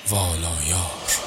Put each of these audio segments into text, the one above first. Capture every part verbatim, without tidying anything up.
والایار.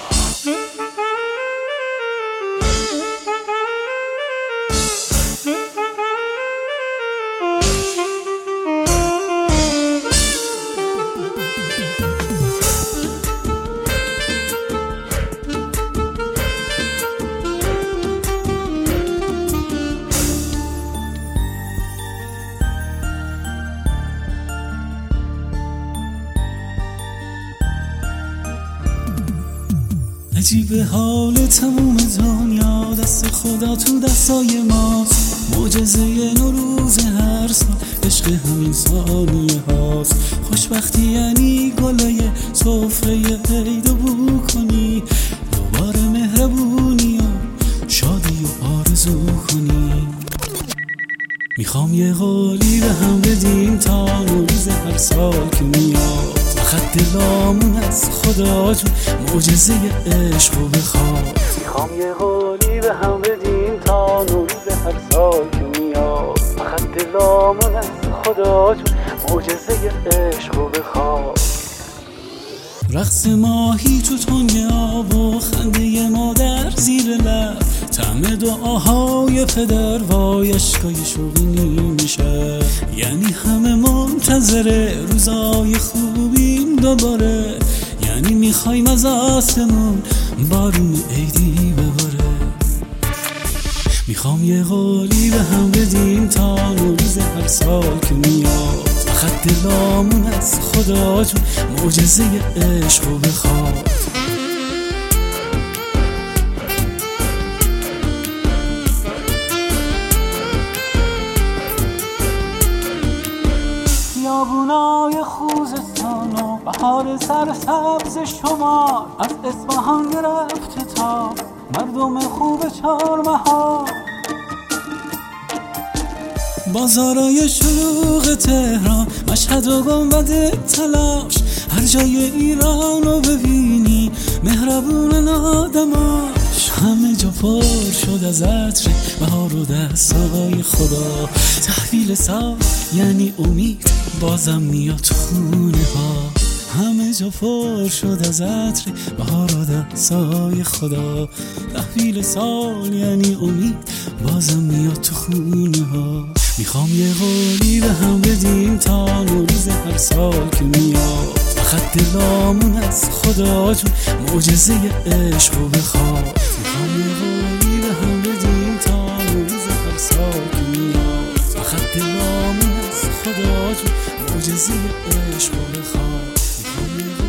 عجیب حال تموم دنیا، دست خدا تو دستای ماست. معجزه نوروز هر سال، عشق همین ثانیه هاست. خوشبختی یعنی گلای سفره عیدو بو کنی، دوباره مهربونی و شادی و آرزو کنی. میخوام یه قولی به هم بدیم تا نوروز هر سال که میاد، فقط دلامون از خدا جون معجزه عشقو بخواد. میخوام یه قولی به هم بدیم تا نوروز هر سال که میاد، فقط دلامون از خدا جون معجزه عشقو بخواد. رقص ماهی تو تنگ آب و خنده مادر زیر لب، طعم دعاهای پدر وای اشکای شوقی میشه. یعنی همه منتظر روزای خوبیم دوباره، یعنی میخوایم از آسمون بارون عیدی بباره. میخوام یه قولی به هم بدیم تا نوروز هر سال که میاد، فقط دلامون از خدا جون معجزه عشقو بخواد. خیابونای خوزستان و بهار سرسبز شما، از اصفهان گرفته تا مردم خوب چهارمحال. بازارای شلوغ تهران، مشهد و گنبد تلاش، هر جای ایرانو ببینی مهربونن آدماش. همه جا پر شد از عطر بهار و دستای خدا. تحویل سال یعنی امید بازم میاد تو خونه ها. همه جا پر شد از عطر بهار و دستای خدا. تحویل سال یعنی امید بازم میاد تو خونه ها. میخوام یه قولی به هم بدیم تا نوروز هر سال که میاد، فقط دلامون از خدا جون معجزه عشقو بخواد. میخوام یه قولی به هم بدیم تا نوروز هر سال که میاد، فقط دلامون از خدا جون معجزه عشقو بخواد. میخوام